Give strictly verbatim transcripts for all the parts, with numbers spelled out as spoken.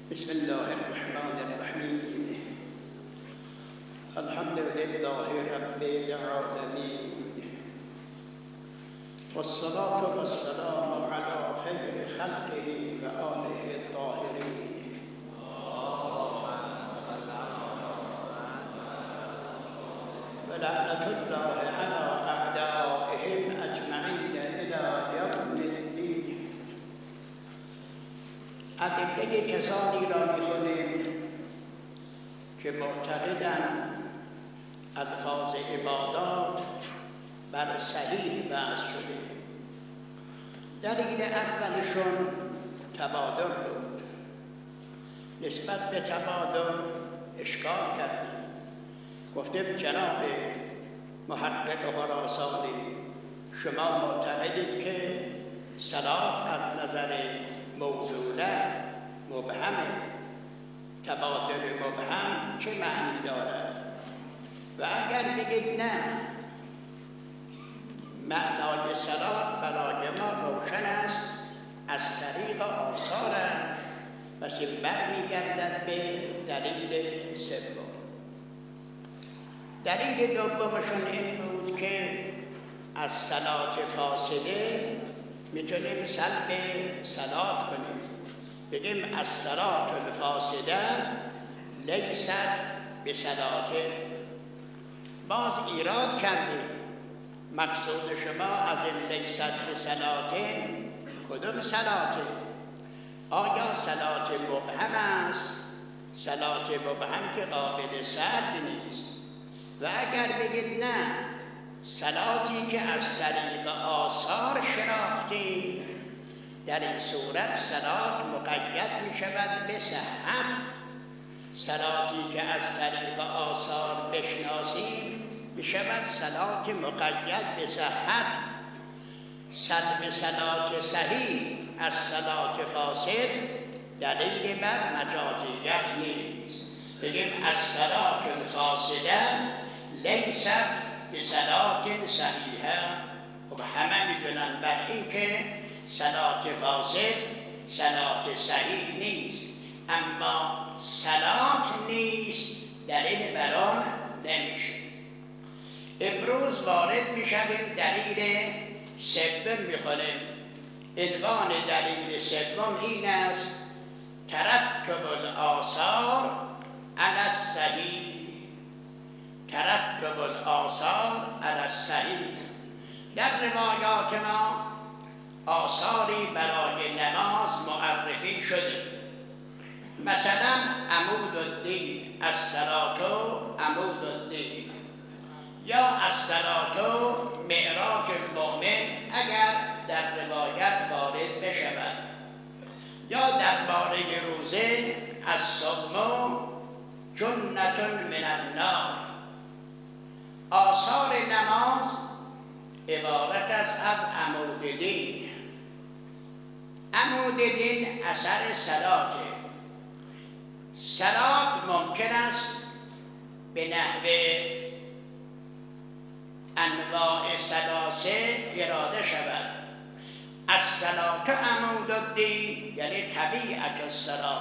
بسم الله الرحمن الرحیم. الحمد لله رب العالمین والصلاة والسلام على خیر خلقه و آله الطاهرین. و لعنة الله على اعدائهم اجمعین الى یوم الدین. ادله کسانی را می‌خوانیم که معتقدند الفاظ عبادات بر صحیح وضع شده. دلیل اولشون تبادل بود. نسبت به تبادل اشکال کردیم. گفتیم جناب محقق خراسانی، شما معتقدید که صلات از نظر موصوله مبهمه. تبادل مبهم چه معنی دارد؟ و اگر بگید نه، معنای صلات برای ما روشن است، از طریق آثار است، پس برمیگردد به دلیل سوم. دلیل دومشون این بود که از صلات فاسده میتونیم سلب صلات کنیم. بگیم از صلات الفاسده لیست به صلات. باز ایراد کردیم مقصود شما از این لیست به صلات کدوم صلاته؟ آیا صلات مبهم است؟ صلات مبهم که قابل سلب نیست. و اگر بگید نه، صلاتی که از طریق آثار شناختی، در این صورت صلات مقید می شود به صحت. صلاتی که از طریق آثار بشناسیم می شود صلات مقید به صحت. سلب صلات صحیح از صلات فاسد دلیل بر مجازیت نیست. بگیم از صلات فاسده لیست به صلات صحیحه. و همه میدونن بر این که صلات فاسد صلات صحیح نیست، اما صلات نیست دلیل بر آن نمیشه. امروز وارد میشویم دلیل سوم میخونیم. عنوان دلیل سوم این است: ترکب الآثار علی الصحیح. ترکب الآثار علی الصحیح. در روایات ما آثاری برای نماز معرفی شده. مثلا عمود الدین الصلاة عمود الدین، یا الصلاة معراج المؤمن اگر در روایت وارد بشود، یا درباره روزه الصوم جنة من النار. آثار نماز عبارت است از عمود دین. عمود دین اثر صلاته. صلات ممکن است به نحو انواع ثلاثه اراده شود. الصلاة عمود الدین یعنی طبیعت الصلاة.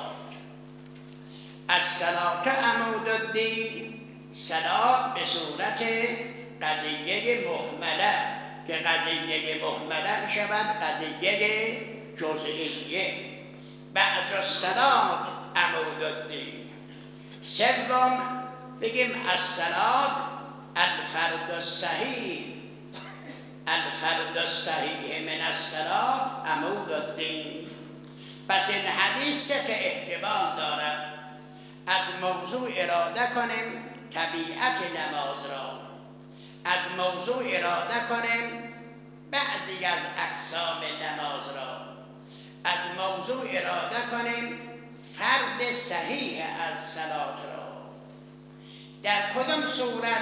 الصلاة عمود الدین، صلات به صورت قضیه مهمله، که قضیه مهمله می شود قضیه جزئیه. بعض الصلاة عمود الدین. سوم بگیم الصلاة الفرد الصحیح. الفرد الصحیح من الصلاة عمود الدین. پس این حدیث که احتمال دارد از موضوع اراده کنیم طبیعت نماز را، از موضوع اراده کنیم بعضی از اقسام نماز را، از موضوع اراده کنیم فرد صحیح از صلات را. در کدام صورت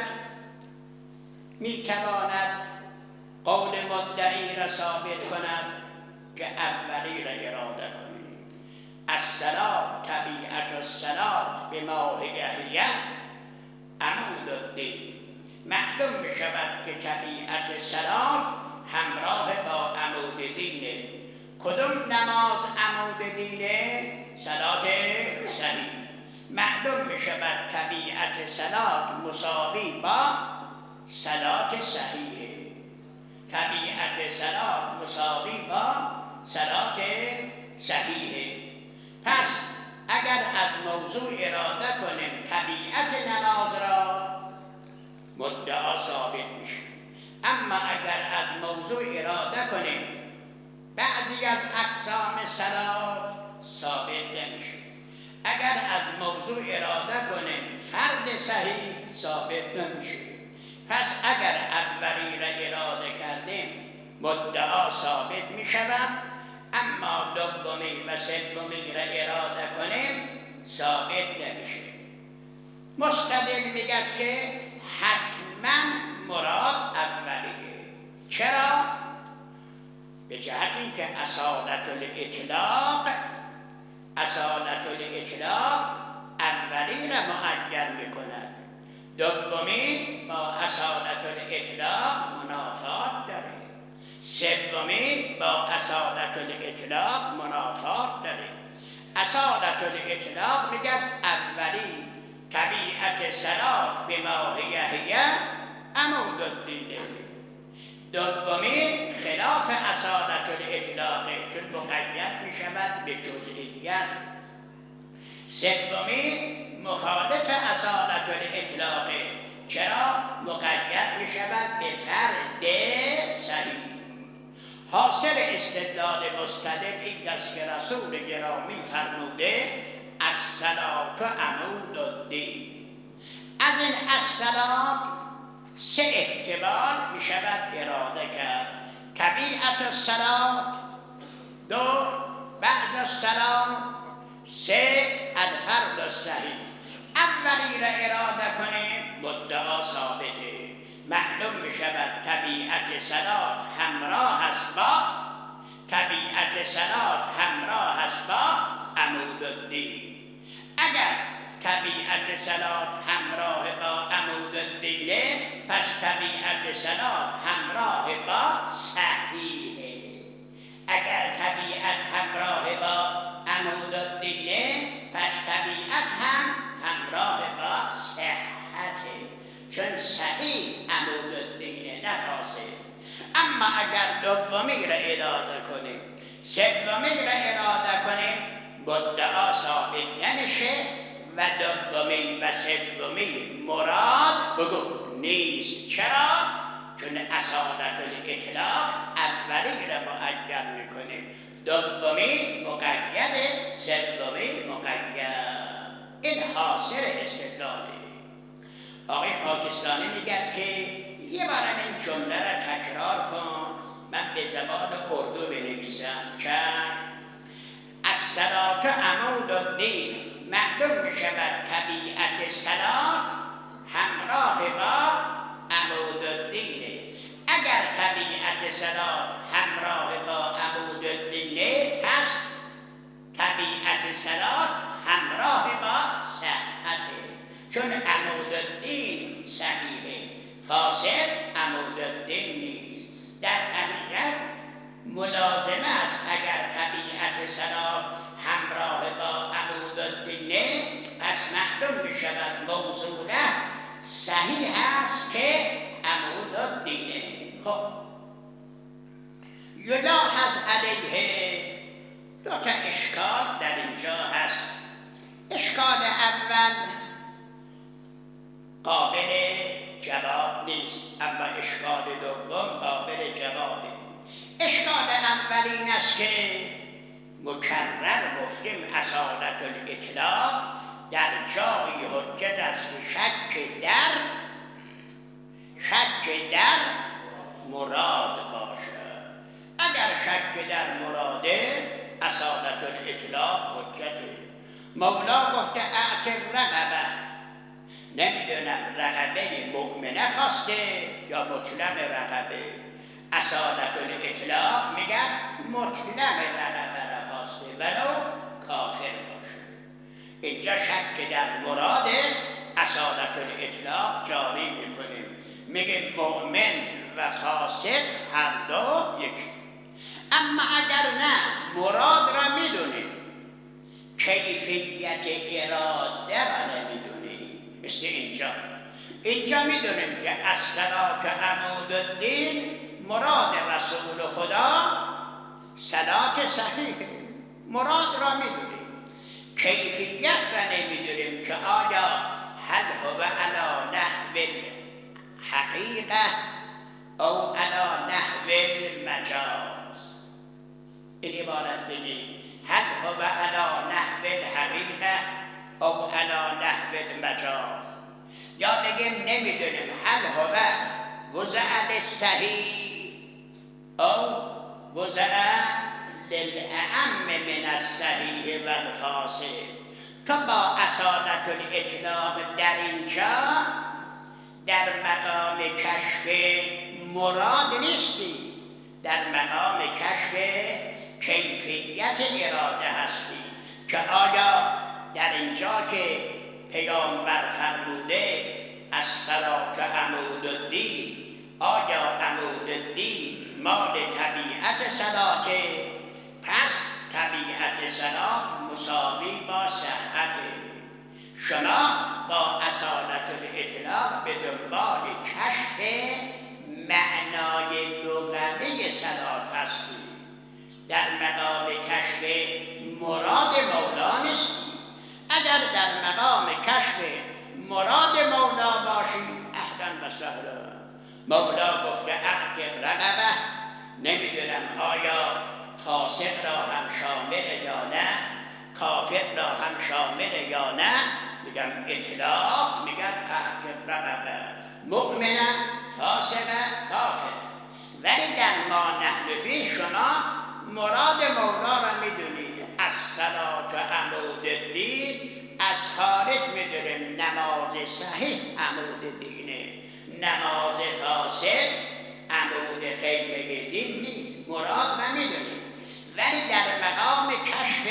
میتواند قول مدعی را ثابت کند که اولی را اراده کنیم؟ الصلاة طبیعت الصلاة بما هی عمود الدین. معلوم بشود که طبیعت صلات همراه با عمود دینه. کدوم نماز عمود دینه؟ صلات طبیعت صلات مساوی با صلات صحیحه. طبیعت صلات مساوی با صلات صحیحه. پس اگر از موضوع اراده کنیم طبیعت نماز را، مدعا ثابت میشه. اما اگر از موضوع اراده کنیم بعضی از اقسام صلات، ثابت نمیشه. اگر از موضوع اراده کنیم فرد صحیح، ثابت نمیشه. پس اگر اولی را اراده کردیم مدعا ثابت میشود، اما دومی و سومی را اراده کنیم ثابت نمیشه. مستدل میگه که حتما مراد اولیه. چرا؟ به جهتی که اصالت الاطلاق اصالت الاطلاق اولی را معین میکند، دومی با اصالت الاطلاق منافات داره، سومی با اصالت الاطلاق منافات داره. اصالت الاطلاق میگه اولی طبیعت صلات بما هی هی عمود الدین، دومی خلاف اصالت الاطلاق چون مقید میشود به جزئیت، سومی مخالف اصالت الاطلاق چرا مقید میشود به فرد صحیح. حاصل استدلال مستدل این است که رسول گرامی فرموده الصلاة عمود الدین. از این الصلاة سه احتمال می شود اراده کرد: طبیعت الصلاة، دو بعد الصلاة، سه الفرد الصحیح. اولی را اراده کنیم مدعا ثابته. معلوم می شود طبیعت صلات همراه است با طبیعت صلات همراه است با عمود الدین. اگر طبیعت صلات همراه با عمود الدین، پس طبیعت صلات همراه با صحیحه. اگر طبیعت همراه با عمود الدین، پس طبیعت هم همراه با صحته، چون صحیح عمود الدین نفاسه. اما اگر دومی را اراده کنیم، سومی را اراده کنیم، مدعا ثابت نمیشه و دومی و سومی مراد بگو نیست. چرا؟ چون اصالت الاطلاق اولی را معین میکنه، دومی مقید، سومی مقید. این حاصل استدلاله. آقای پاکستانی میگه که یه بار این جمله را تکرار کن، من به زبان اردو بنویسم که الصلاة عمود الدین. معلوم می شود طبیعت صلات همراه با عمود الدینه. اگر طبیعت صلات همراه با عمود الدینه، پس طبیعت صلات همراه با صحته، چون عمود الدین صحیحه، فاسد عمود الدین نیست. در حقیقت ملازمه است اگر طبیعت صلات همراه با عمود الدینه، پس معلوم می شود موضوعه صحیح است که عمود الدینه. خب یلاحظ علیه دو تا اشکال در اینجا هست. اشکال اول قابل جواب نیست، اما اشکال دوم قابل جوابه. اشکال اول این است که مکرر گفتیم اصالت الاطلاق در جای حجت است که شک در شک در مراد باشد. اگر شک در مراده اصالت الاطلاق حجته. مولا گفته اعتق رقبه، نمیدونم رقبه مؤمنه خواسته یا مطلق رقبه. اصالت الاطلاق میگن مطلق رقبه را خواسته ولو کافر باشه. اینجا شک در مراد اصالت الاطلاق جاری میکنیم، میگه مؤمن و فاسق هر دو یکی. اما اگر نه مراد را میدونیم، کیفیت اراده را نمیدونیم. مثل اینجا اینجا میدونیم که از صلات عمود الدین مراد رسول خدا صلات صحیح، مراد را میدونیم، کیفیت را نمیدونیم که آیا هل هو علی نحو حقیقه او علی نحو المجاز. این عبارت بگیم هل هو علی نحو الحقیقه او علی نحو المجاز، یا بگیم نمیدونیم هل هو وضع للصحیح او وضع للأعم من الصحیح و الفاسد. تو با اصالت الاطلاق در اینجا در مقام کشف مراد نیستی، در مقام کشف کیفیت اراده هستی که آیا در اینجا که پیامبر فرموده از صلات عمود الدین، آیا عمود الدین مال طبیعت صلاته، پس طبیعت صلات مساوی با صحت. شما با اصالت الاطلاق به دنبال کشف معنای لغوی صلات هستی، در مقام کشف مراد مولا نیستی. اگر در مقام کشف مراد مولا باشی اهلا و سهلا. مولا گفته اعتق رقبه، نمیدونم آیا فاسق را هم شامل یا نه، کافر را هم شامل یا نه. میگم اطلاق، میگن اعتق رقبه، مؤمنه، فاسقه، کافر. ولی در ما نحن فی شما مراد مولا را میدونید. از صلات عمود الدین از خارج میدونیم نماز صحیح عمود دینه، نماز فاسد عمود خیمه دین نیست، مراد نمیدونیم. ولی در مقام کشف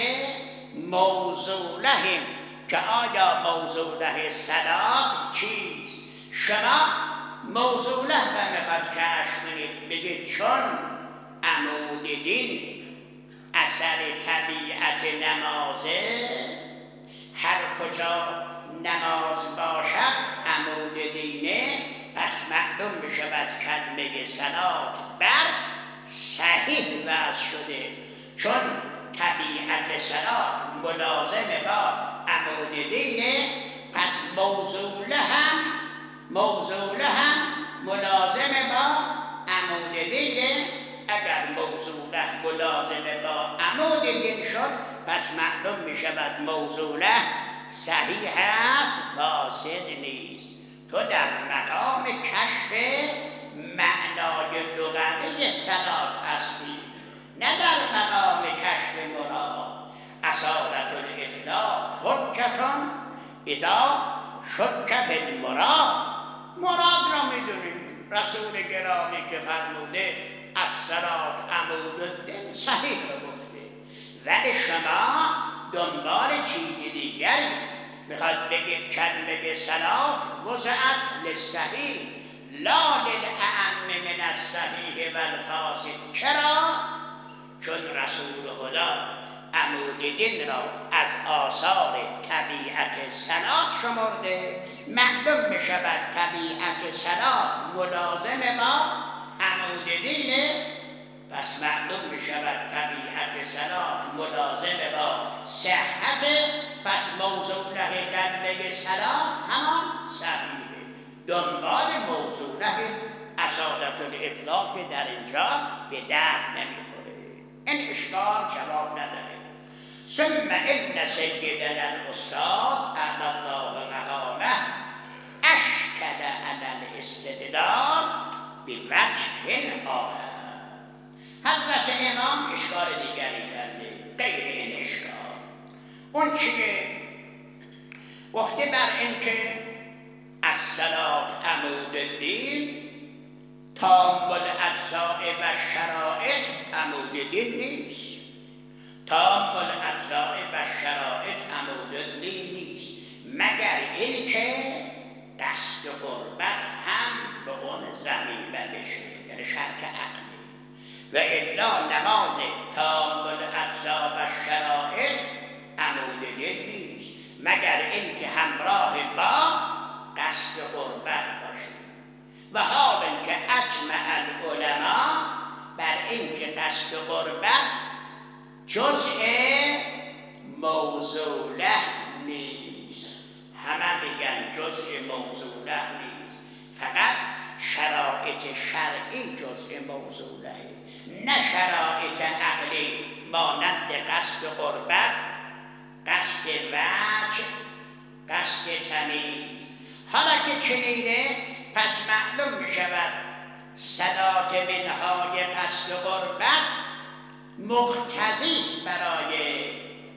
موضوعهم که آیا موضوعه صلات چیست، شما موضوعه را میخواد کشف کنید، بگید چون عمود دین اثر طبیعت نمازه، هر کجا نماز باشد عمود دینه، پس معلوم بشود کلمه صلات بر صحیح وضع شده، چون طبیعت صلات ملازم با عمود دینه، پس موضوعه هم موضوعه هم ملازم با عمود دینه. اگر موضوعه ملازم با عمود دین شد پس معلوم می شود موضوعه صحیح است، فاسد نیست. تو در مقام کشف معنای لغوی صلات هستی، نه در مقام کشف مراد. اصالت الاطلاق حجتون اذا شک فی المراد. مراد را میدونیم، رسول گرامی که فرموده الصلات عمود الدین صحیح رو گفته، ولی شما دنبال چیز دیگری میخواد بگید کلمه صلات وضعت للصحیح لا للأعم من الصحیح و الفاسد. چرا؟ چون رسول خدا عمود دین را از آثار طبیعت صلات شمرده. معلوم میشود طبیعت صلات ملازم با عمود دینه، پس معلوم میشود طبیعت صلات ملازم با صحت، پس موضوعه کلمه صلات همان صحیحه. دنبال موضوعه اصالت الاطلاق که در اینجا به درد نمیخوره، این اشکال جواب نداره. ثم ان سیدنا الاستاد اعلی الله مقامه اشکل علی الاستدلال بوجه آخر. حضرت امام اشکال دیگری کرده غیر این اشکال. اون چیه؟ گفته بر اینکه الصلات عمود الدین تام الاجزاء و شرائط عمود دین نیست. تام الاجزاء و شرائط عمود دین نیست، مگر اینکه دست و قربت هم به اون ضمیمه بشه، یعنی شرط عقلی. و الا نماز تام الاجزاء و شرائط عمود دین نیست، مگر اینکه همراه با قصد قربت باشه و حال که اجمع العلماء بر این که قصد قربت جزء موضوع نیست. همه میگن جزء موضوع نیست، فقط شرایط شرعی جزء موضوعه، نه شرایط عقلی مانند قصد قربت، قصد وجه، قصد تمیز. حالا که چنینه پس معلوم می شود صلات منهای قصد قربت مقتضی است برای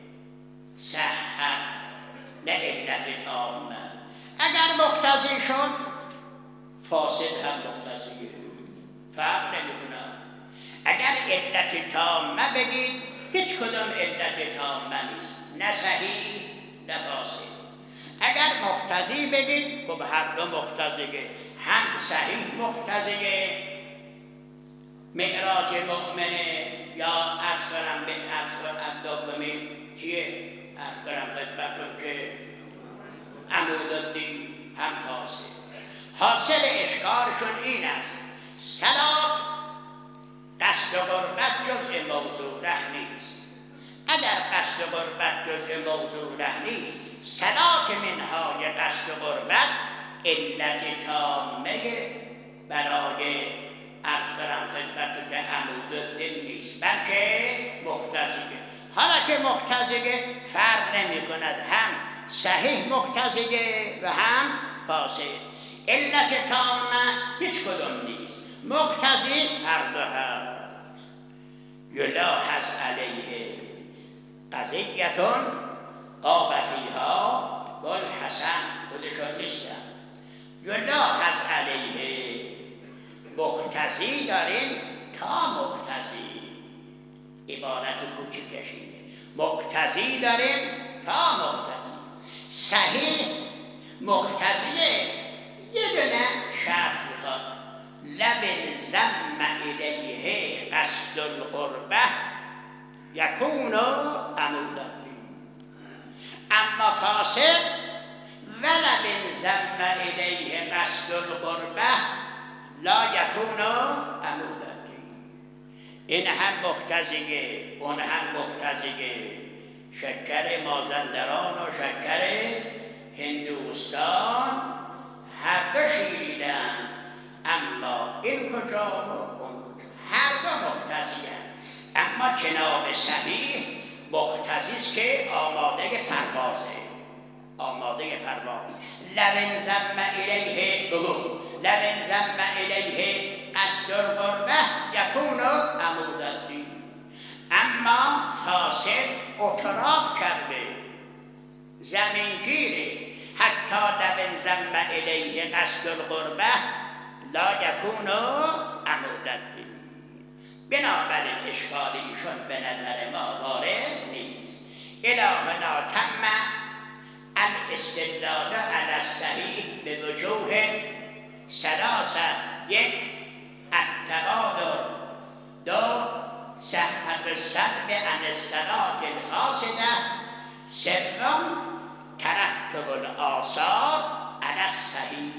صحت، نه علت تامه. اگر مقتضی شد فاسد هم مقتضیه، فرق نمیکنه. اگر علت تامه بگید هیچ کدام علت تامه نیست، نه صحیح نه فاسد. اگر مقتضی بگید خب هر دو مقتضیه، هم صحیح مقتضیه معراج مؤمنه، یا عرض کنم به عرض دومی چیه؟ عرض کنم خدمتون که عمودالدین هم فاسد. حاصل اشکالشون این است صلات قصد قربت جزء موضوع ره نیست. اگر قصد قربت جزء موضوع ره نیست، صلات منهای قصد قربت علت تامه برای عرض کنم خدمتون که عمودالدین نیست، بلکه مقتضیه. حالا که مقتضیه فرق نمی کند، هم صحیح مقتضیه و هم فاسد. علت تامه هیچ کدوم نیست، مقتضی هر دو هست. یلاحظ علیه قضیتون قاب فیها گل حسن، خودشون نیستن. یلاحظ علیه مقتضی داریم تا مقتضی، عبارت کوچکش اینه، مقتضی داریم تا مقتضی. صحیح مقتضیه یه دونه شرط میخواد، لب زم الیه قصد القربه یکون عمودالدین. اما فاسد ولب زم الیه قصد القربه لا یکون عمودالدین. این هم مقتضیه اون هم مقتضیه. شکر مازندران و شکر هندوستان هر دو شیریدن، اما این کجا و اون کجا، هر دو مقتضیه. اما جناب صحیح مقتضیست که آماده پروازه، آماده پرواز. لبن زم الیه بگو لبن زم الیه قصد القربه یکون عمودالدین. اما فاسد اطراق کرده، زمینگیره، حتی لبن زم الیه قصد القربه لا یکون عمودالدین. بنابراین اشکالیشون به نظر ما وارد نیست. الهنا تم الاستدلال علی الصحیح به وجوه ثلاثه: یک التبادر، دو صحت السلب عن الصلاة الفاسده، سوم ترتب الآثار علی الصحیح.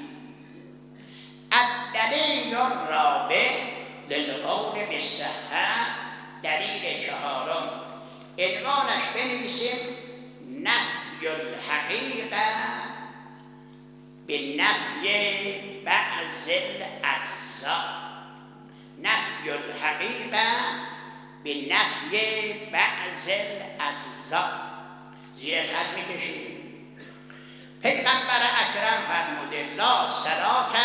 الدلیل الرابع للقول بالصحة، دلیل چهارم عنوانش بنویسیم نفی الحقیقه به نفی بعض الاجزاء. نفی الحقیقه به نفی بعض الاجزاء. زیر خط میکشیم. پیغمبر اکرم فرموده لا صلاة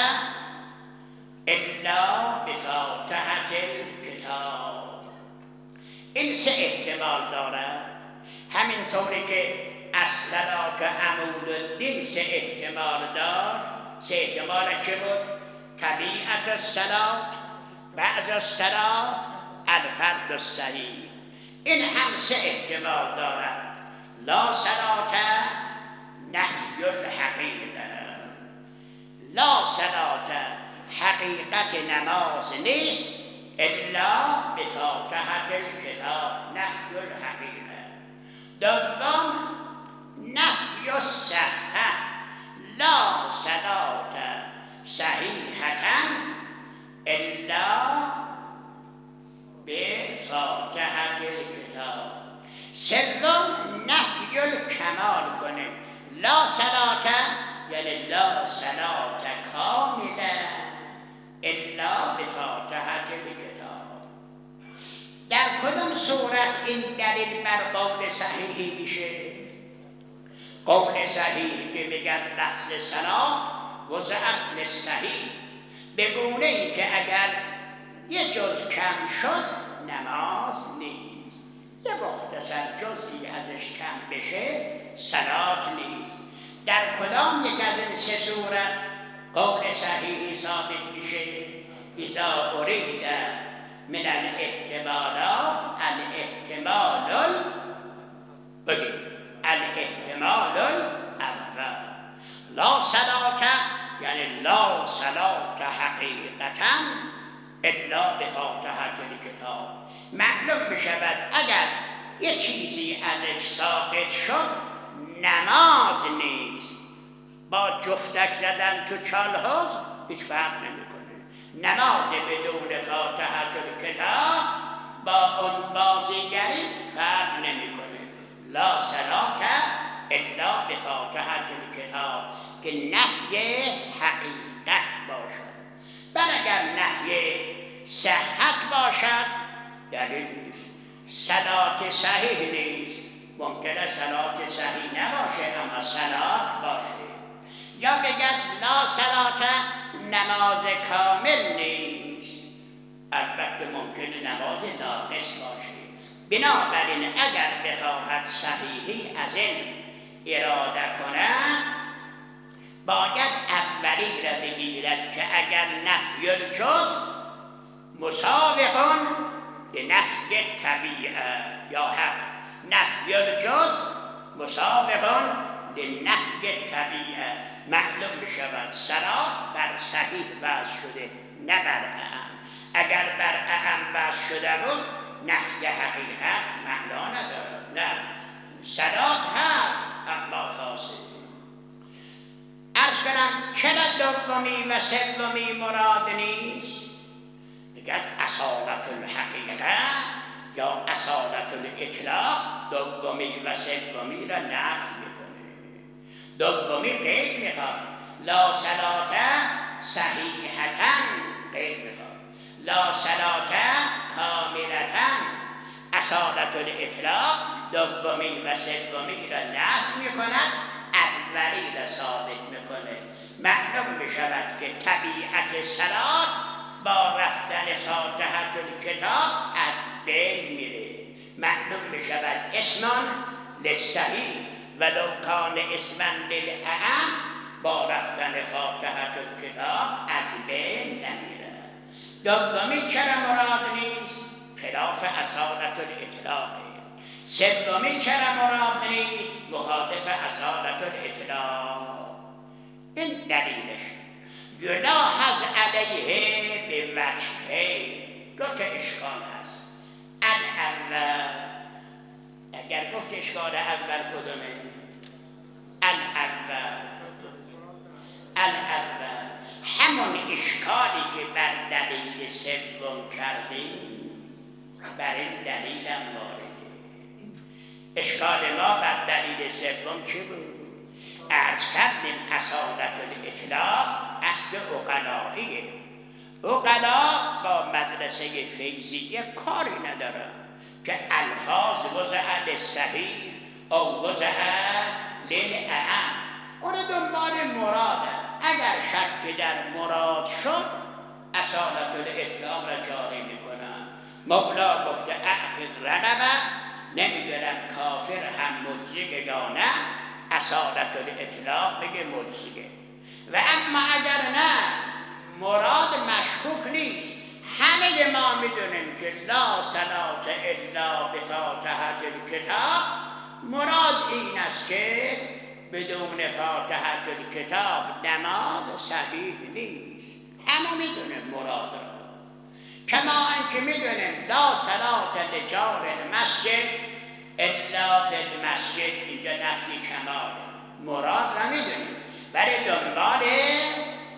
الا بفاتحة الکتاب. این سه احتمال دارد، همینطوری که الصلاة عمودالدین سه احتمال داشت. سه احتمالش چه بود؟ طبیعت الصلاة، بعض الصلاة، الفرد الصحیح. این هم سه احتمال دارد. لا صلاة نفی الحقیقه، لا صلاة حقیقت نماز نیست الا بفاتحة الکتاب، نفی الحقیقه. دوم نفی الصحة، لا صلاة صحیحة الا به فاتحة الکتاب. سوم نفی الکمال کنه، لا صلاة یعنی لا صلاة کاملة الا به فاتحة الکتاب. در کدوم صورت این دلیل بر قول صحیحی میشه؟ قول صحیح که بگن لفظ صلاة وضعت للصحیح، به گونه ای که اگر یه جز کم شد نماز نیست، یه مختصر جزئی ازش کم بشه صلاة نیست. در کدام یک از این سه صورت قول صحیحی ثابت میشه؟ اذا ارید من الاحتمالات الاحتمال بگید الاحتمال الاول، لا صلاة یعنی لا صلاة حقیقتا الا بفاتحة الکتاب. معلوم بشود اگر یه چیزی ازش ثابت شد نماز نیست. با جفتک زدن تو چالحوض هیچ فرق نمیکنه. نماز بدون فاتحة الکتاب با اون بازیگری فرق نمیکنه. لا صلاة الا بفاتحة الکتاب که نفی حقیقت باشد. بل اگر نفی صحت باشد دلیل نیست. صلاة صحیح نیست. ممکنه صلاة صحیح نباشه اما صلاة باشه. یا بگن لا صلاة نماز کامل نیست، البته ممکنه نماز ناقص باشه. بنابراین اگر بخواهد صحیحی از این اراده کند باید اولی را بگیرد که اگر نفی الجز مسابق به نفی طبیعه یا حق، نفی الجز مسابق به نفی طبیعه، معلوم بشود صلاة بر صحیح وضع شده نه بر اعم. اگر بر اعم وضع شده بود نفی حقیقت معنا ندارد. نه، صلاة هست اما فاسد. عرض کنم چرا دومی و سومی مراد نیست؟ بگد اصالت الحقیقه یا اصالت الاطلاق دومی و سومی را نفی میکنه. دومی قید میخواد، لا صلاة صحیحة قید میخواد، لا صلاة کاملة. اصالت الاطلاق دومی و سومی را نفی میکند، اولی را ثابت میکنه. معلوم بشود که طبیعت صلاة با رفتن فاتحة الکتاب از بین میره. معلوم بشود اسمان للصحیح ولو کان اسمن للأعم با رفتن فاتحة الکتاب از بین نمیره. دومی چرا مراد نیست؟ خلاف اصالت الاطلاقه. سومی چرا مراد نیست؟ مخالف اصالت الاطلاق. این دلیلش یلاحظ علیه به وجهه دو تا اشکال هست. الاول، اگر گفت اشکال اول کدومه؟ الاول الاول همون اشکالی که بر دلیل سوم کردیم بر این دلیل هم وارده. اشکال ما بر دلیل سوم چی بود؟ عرض کردیم اصالت الاطلاق اصل عقلاییه. عقلا با مدرسه فیضیه کاری نداره که الفاظ وضع للصحیح او وضع للأعم، اون دنبال مراده. اگر شک در مراد شد اصالت الاطلاق را جاری میکنن. مولا گفته اعتق رقبه، نمیدونم کافر هم مجزیه یا نه، اصالت الاطلاق بگه مجزیه. و اما اگر نه مراد مشکوک نیست، همه ما میدونیم که لا صلاة الا بفاتحة الکتاب مراد این است که بدون فاتحة الکتاب نماز صحیح نیست. همه میدونیم مراد را. کما اینکه میدونیم لا صلاة لجار المسجد الا فی المسجد، اینجا نفی کماله. مراد را میدونیم، برای دنبال مدرسه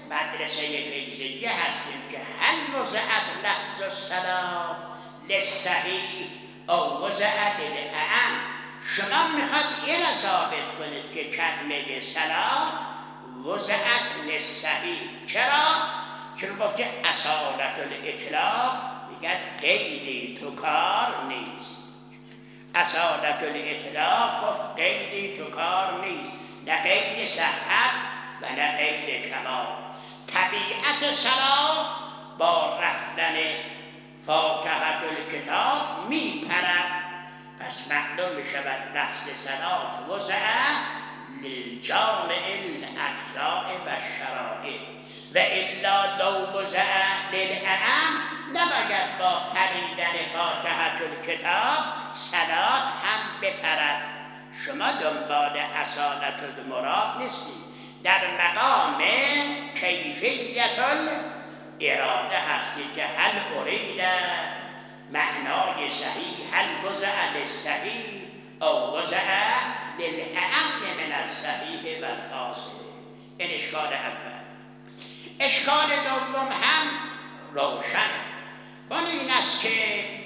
مدرسه فیضیه هستیم که هل وضعت لفظ الصلاة للصحیح او وضعت للأعم. شما میخواد این را ثابت کنید که کلمه صلاة وضعت للصحیح. چرا؟ چون گفته اصالت الاطلاق میگه قیدی تو کار نیست. اصالت الاطلاق گفت قیدی تو کار نیست، نه قید صحت و نه قید کمال. طبیعت صلاة با رفتن فاتحة الکتاب میپرد. پس معلوم میشود لفظ صلاة وضع للجامع الاجزاء و الشرائط و الا لو وضع للأعم نباید با پریدن فاتحة الکتاب صلاة هم بپرد. شما دنبال اصالت المراد نیستید، در مقام کیفیت اراده هستید که هل ارید معنای صحیح، هل وضع للصحیح او وضع للأعم من الصحیح و الفاصل. این اشکال اول. اشکال دوم هم روشن با این است که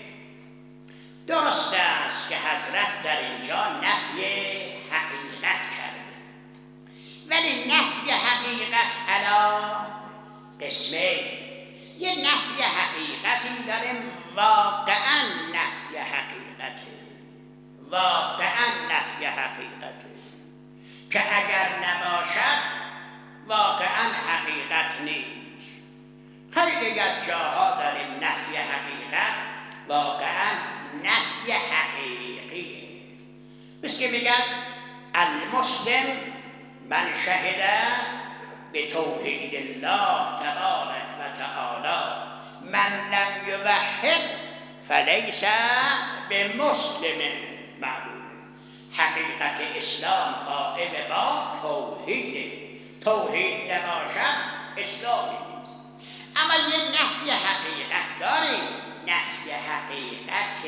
درست است که حضرت در اینجا نفی حقیقت کرده، ولی نفی حقیقت علی قسمه. یه نفی حقیقتی داریم واقعا نفی حقیقته، واقعا نفی حقیقته که اگر نباشد واقعا حقیقت نیست. خیلی از جاها داریم نفی حقیقت واقعا نفی حقیقیه. مثل که میگن المسلم من شهده به توحید الله تبارک و تعالی من لم یوحد فلیس به مسلم معلوم. حقیقت اسلام قائم با توحید، توحید نباشد اسلامی نیست. اما یه نفی حقیقت داریم، نفی حقیقت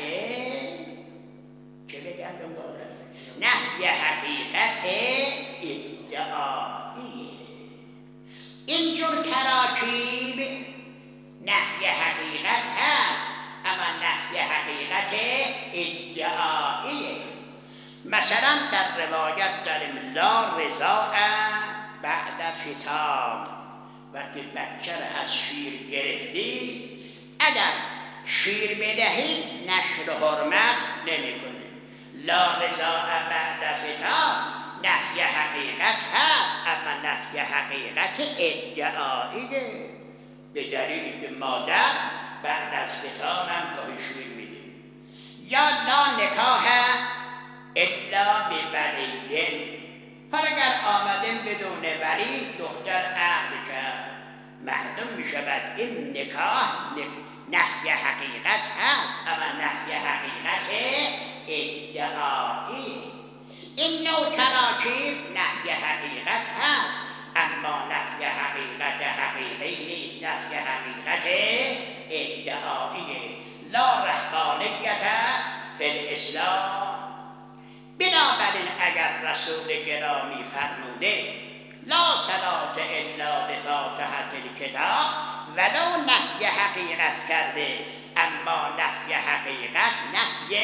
چه بگم دنباله؟ نفی حقیقت ادعاییه. اینجور تراکیب نفی حقیقت هست اما نفی حقیقت ادعاییه. مثلا در روایت داریم لا رضاء بعد فطام. وقتی بچه را از شیر گرفتی اگر شیر بدهی نشر حرمت نمی کنه. لا رضاء بعد فطام نفی حقیقت هست اما نفی حقیقت ادعاییه، به دلیلی که مادر بعد از فطام هم گاهی شیر میده. یا لا نکاح الا بولی. حالا اگر آمدن بدون ولی دختر عقد کرد، معلوم می شود این نکاح نفی حقیقت هست اما نفی حقیقت ادعایی. این نوع تراکیب نفی حقیقت هست اما نفی حقیقت حقیقی نیست، نفی حقیقت ادعایی. لا رهبانیت فی الاسلام. بنابراین اگر رسول گرامی فرموده لا صلاة الا بفاتحة الکتاب ولو نفی حقیقت کرده اما نفی حقیقت نفی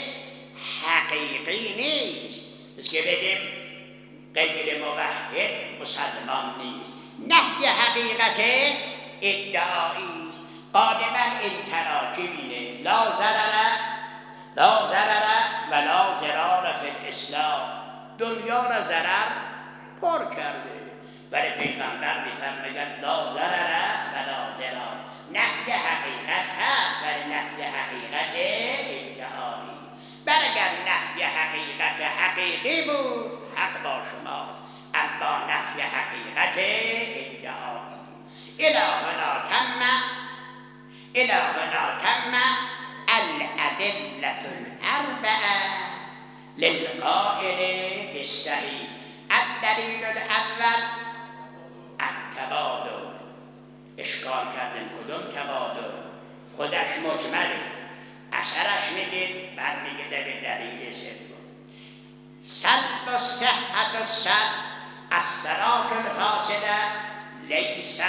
حقیقی نیست. مثل که بگیم غیر موحد مسلمان نیست، نفی حقیقت ادعایی است. غالبا این تراکیبینه لا ضرر لا ضرر و لا ضرار فی الاسلام. دنیا را ضرر پر کرده ولی پیغمبر میفرماید لا ضرر و لا ضرار. نفی حقیقت هست ولی نفی حقیقت ادعایی. برگر نفی حقیقت حقیقی بود حق با شماست اما نفی حقیقت ادعایی. الهنا تم الهنا تم الأدلة الأربعة للقائل في الصحيح. الدلیل الاول التبادل. اشکال کردن کدوم تبادل؟ خودش مجمله، اثرش میدید برمیگرده به دلیل سوم. سلب الصحة الصلاة الفاسدة لیست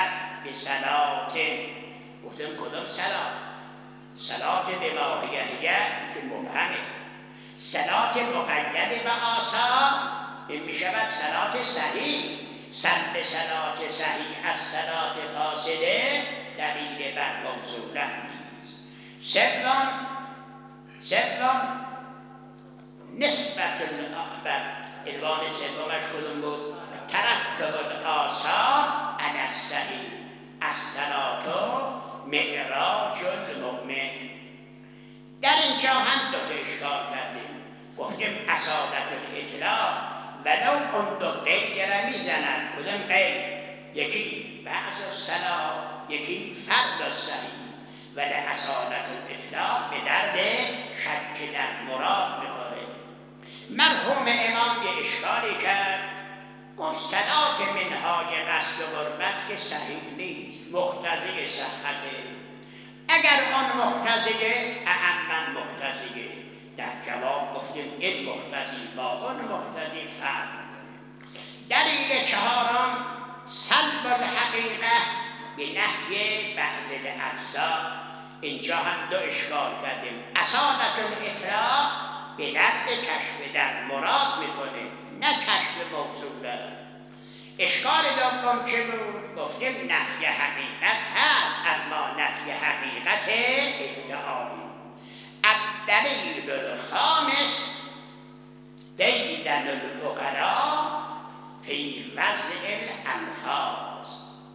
به صلات، گفتم کدام صلات؟ صلات به ماهیه که مبهمه، صلات مقید و آثار این می شود صلات صحیح. سلب صلات صحیح از صلات فاسده دلیل بر موضوع نیست. سوم سوم نسبت بر عنوان سومش کدوم بود؟ ترکب الآثار علی الصحیح الصلاة معراج المؤمن. در اینجا هم دو اشکال کردیم، گفتیم اصالت الاطلاق ولو اون دو قید را میزنند. کدوم قید؟ یکی بعض الصلاة، یکی فرد الصحیح. ولی اصالت الاطلاق به درد شک در مراد میخوره. مرحوم امام یه اشکالی کرد، گفت صلات منهای قصد و قربت که صحیح نیست، مقتضی صحته. اگر آن مقتضیه اعمن مقتضیه. در جواب گفتیم این مقتضی با آن مقتضی فرق میکنه. دلیل چهارم سلب الحقیقه به نحی بعض الاجزا. اینجا هم دو اشکال کردیم. اصالت الاطلاق به درد کشف در مراد میکنه، نه کشف موصوله. اشکال دوم چه بود؟ گفتیم نفی حقیقت هست، اما نفی حقیقت ادعایی. الدلیل الخامس دیدن العقلاء فی وضع الالفاظ.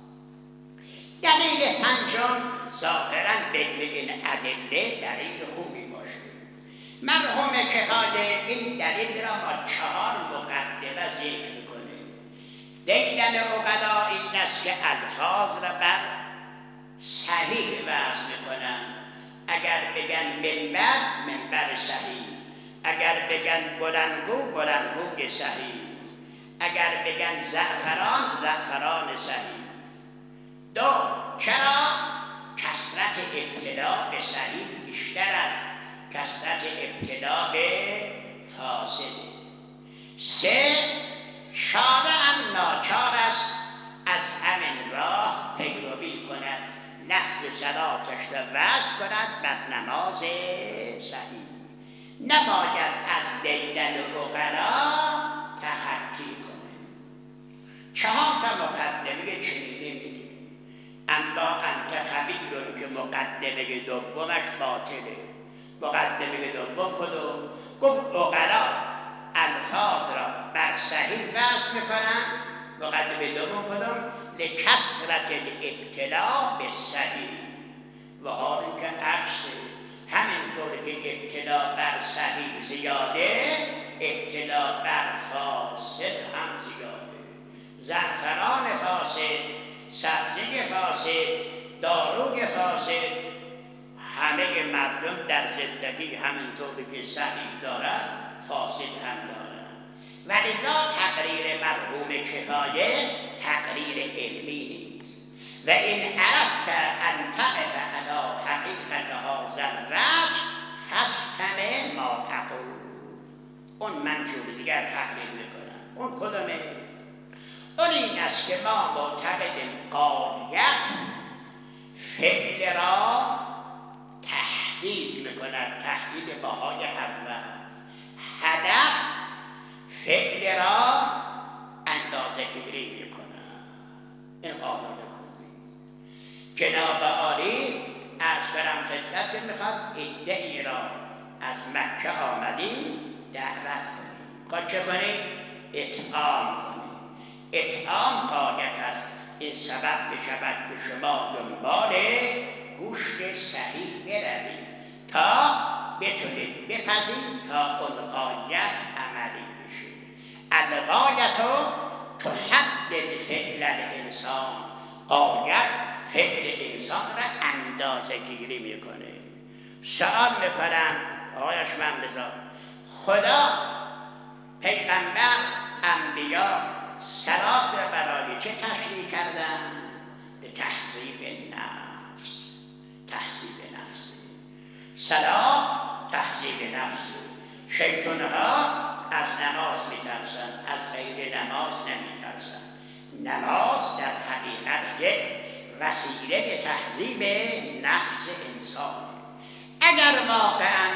دلیل پنجم ظاهرا بین این ادله دلیل خوبی باشه. مرحوم کفایه این دلیل را با چهار مقدمه ذکر میکنه. دیدن عقلاء این است که الفاظ را بر صحیح وضع میکنن. اگر بگن منبر، منبر صحیح. اگر بگن بلندگو، بلندگو صحیح. اگر بگن زعفران، زعفران صحیح. دو، چرا؟ کثرت ابتلا به صحیح بیشتر از کثرت ابتلا به فاسده. سه، شارع ناچار است از همین راه پیروی کند، لفظ صلاتش را وضع کند بر نماز صحیح. نباید از دیدن عقلاء تخطی کنه. چهار تا مقدمه چنینی میگه. اما انت خبیرون که مقدمه دومش باطله. مقدمه دوم کدوم؟ گفت عقلاء الفاظ را بر صحیح وضع میکنن. مقدمه دوم کدوم؟ لکثرت الابتلا به صحیح. و حال اینکه عکس همینطور که ابتلا بر صحیح زیاده، ابتلا بر فاسد هم زیاده. زعفران فاسد، سبزی فاسد، داروی فاسد، همه مردم در زندگی همینطور که صحیح دارن فاسد هم دارن. و لذا تقریر مرحوم کفایه تقریر علمی نیست. و این عرفت ان تقف علی حقیقت هذا الوجه فاستمع ما اقول. اون منظور دیگر تقریر میکنن. اون کدومه؟ اون این است که ما معتقدیم قالیت فعل را تحدید میکند، تحدید بهای اول. هدف فعل را اندازه گیری میکند. این قانون کلی. جناب عالی عرض برم خدمت که میخواد ادعی را از مکه آمدی دعوت کنی. خواهد چه کنی؟ اطعام کنی. اطعام قایت است. این سبب بشود که شما دنبال گوشت صحیح بروید تا بتونید بپذید تا اون قایت عملی بشه. الغایت تحدد فعل الانسان. قایت فعل انسان را اندازه گیری میکنه. سوال میکنم آقایش مملزا، خدا پیغمبر انبیا صلات را برای چه تشریع کردن؟ به تهذیب نفس. تهذیب نفس. صلات تهذیب نفس. شیطان ها از نماز میترسن، از غیر نماز نمیترسن. نماز در حقیقت یک وسیله تهذیب نفس انسان. اگر واقعا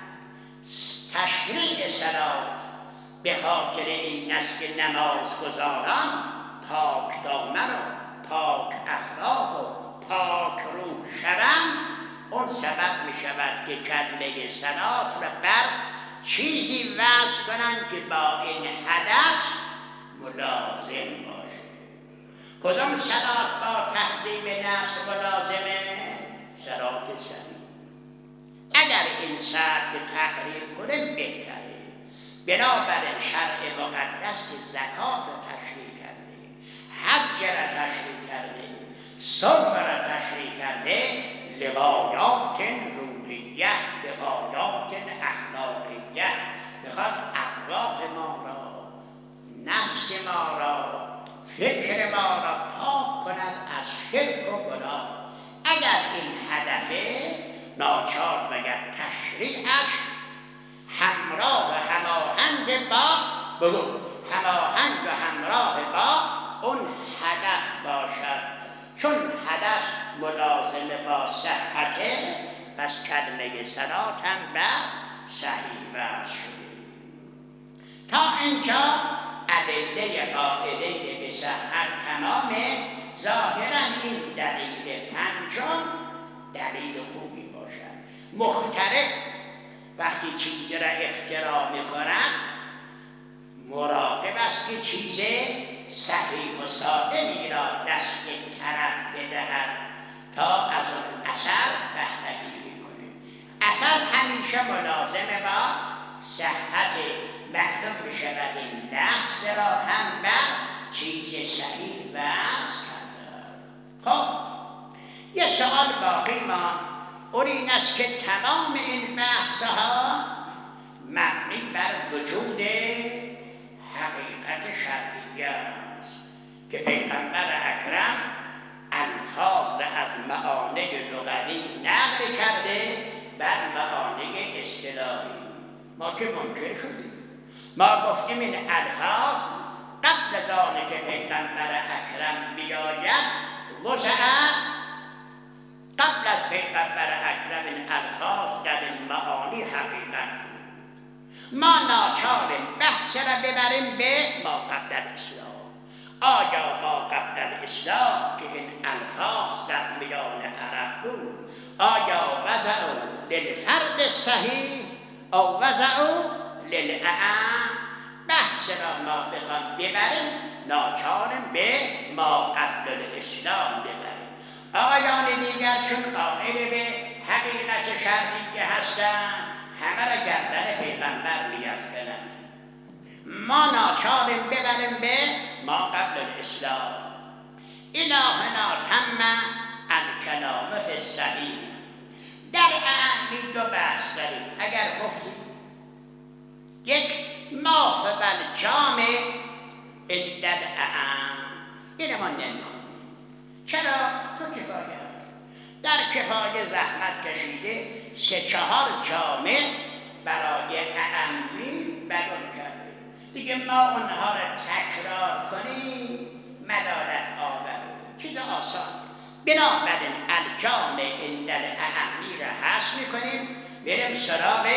تشریع صلات به خاطر این است که نمازگزاران پاک دامن و پاک اخلاق و پاک روح شوند، اون سبب می شود که کلمه صلات را بر چیزی وضع کنند که با این هدف ملازم باشه. کدام صلات با تهذیب نفس ملازمه؟ صلات صحیح. اگر این ساعت تقریر کنه بهتره. بنابراین شرع مقدس که زکات را تشریع کرده، حج را تشریع کرده، صوم را تشریع کرده، لغایات روحیه، لغایات اخلاقیه، بخواد ارواح ما را، نفس ما را، فکر ما را پاک کند از شرک و گناه. اگر این هدفه، ناچار مگر تشریعش همراه و هماهنگ با بگو هماهنگ و همراه با اون هدف باشد. چون هدف ملازم با صحته، پس کلمه صلات هم بر صحیح وضع شده. تا اینجا ادله قائله به صحت تمامه. ظاهرا این دلیل پنجم دلیل خوبی باشد. مخترع وقتی چیزی را اختراع می‌کند مراقب است که چیز صحیح و سالمی را دست طرف بدهد تا از اون اثر بهره‌گیری کنه. اثر همیشه ملازم با صحت. معلوم می‌شود این نفس را هم بر چیز صحیح وضع کرده. خب یه سوال باقی ماند، اون این است که تمام این بحث‌ها مبنی بر وجود حقیقت شرعیه است که پیغمبر اکرم الفاظ را از معانی لغوی نقل کرده بر معانی اصطلاحی. ما که منکر شدیم. ما گفتیم این الفاظ قبل از آن که پیغمبر اکرم بیاید وسع، قبل از پیغمبر اکرم این الفاظ در این معانی حقیقت بود. ما ناچاریم بحث را ببریم به ما قبل الاسلام. آیا ما قبل الاسلام که این الفاظ در میان عرب بود، آیا وضعوا للفرد صحیح او وضعوا للأعم؟ بحث را ما بخوام ببریم ناچاریم به ما قبل الاسلام ببریم. آقایان دیگر چون قائل به حقیقت شرعی هستند همه را گردن پیغمبر می‌افکنند. ما ناچاریم ببریم به ما قبل الاسلام. الهنا تم الکلام فی الصحیح. در اعمی دو بحث داریم. اگر گفتیم یک ما قبل جامع عدد اعم، این ما نمیخونیم. چرا؟ تو کفایه در کفایه زحمت کشیده سه چهار جامع برای اعمی بیان کرده. دیگه ما اونها را تکرار کنیم ملالت آوره، چیز آسان. بنابراین الجامع عدد اعمی را حذف میکنیم، بریم سراغ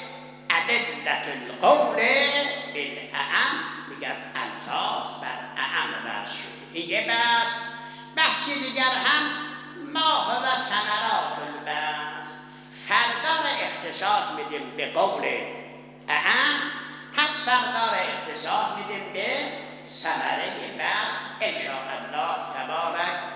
ادلت القول بالاعم. میگن الفاظ بر اعم بحث شده. این یه بحث. بحثی دیگر هم ما و ثمرات البحث. فردا را اختصاص میدیم به قول اعم، پس فردا را اختصاص میدیم به ثمره بحث. انشاءالله تبارک